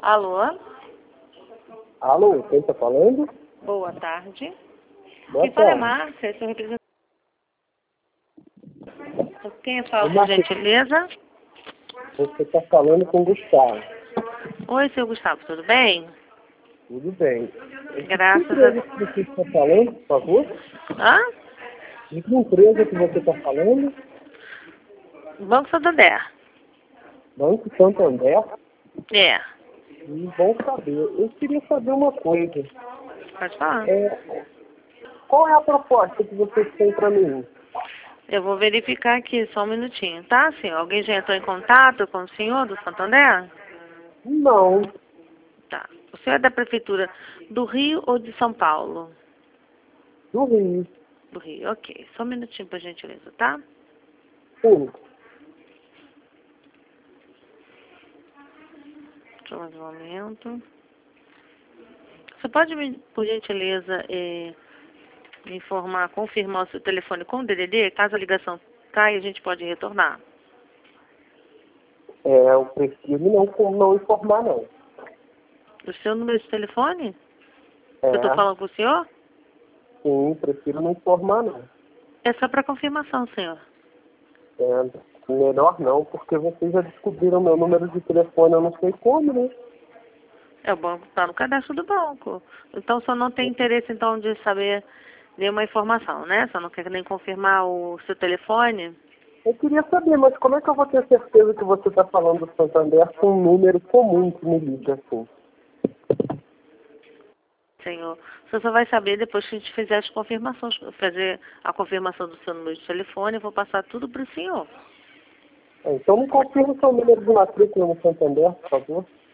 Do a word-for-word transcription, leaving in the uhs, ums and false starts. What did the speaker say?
Alô? Alô, quem está falando? Boa tarde. Boa Quem fala é tarde. Márcia, sou representante. Quem fala, por Márcia. gentileza? Você está falando com o Gustavo. Oi, seu Gustavo, tudo bem? Tudo bem. Graças Que empresa que a... você está falando, por favor? Hã? De que empresa que você está falando? Banco Santander. Banco Santander? É, Hum, Bom saber. Eu queria saber uma coisa. pode falar. É, qual é a proposta que vocês têm para mim? Eu vou verificar aqui, só um minutinho, tá, senhor? Alguém já entrou em contato com o senhor do Santander? Não, Tá. O senhor é da Prefeitura do Rio ou de São Paulo? do Rio. Do Rio, ok. Só um minutinho, por gentileza, tá? Sim. Só mais um momento. Você pode, me, por gentileza, eh, me informar, confirmar o seu telefone com o D D D? Caso a ligação caia, a gente pode retornar. É, eu prefiro não, não informar, não. O seu número de telefone? É, Eu estou falando com o senhor? sim, prefiro não informar, não. É só para confirmação, senhor. É, melhor não, porque vocês já descobriram meu número de telefone, eu não sei como, né? É, o banco está no cadastro do banco. Então, só não tem interesse, então, de saber nenhuma informação, né? Só não quer nem confirmar o seu telefone. Eu queria saber, mas como é que eu vou ter certeza que você está falando do Santander com um número comum que me liga assim? Senhor, você só vai saber depois que a gente fizer as confirmações, fazer a confirmação do seu número de telefone, eu vou passar tudo para o senhor. É, então me confirma o seu número de matrícula no Santander, por favor.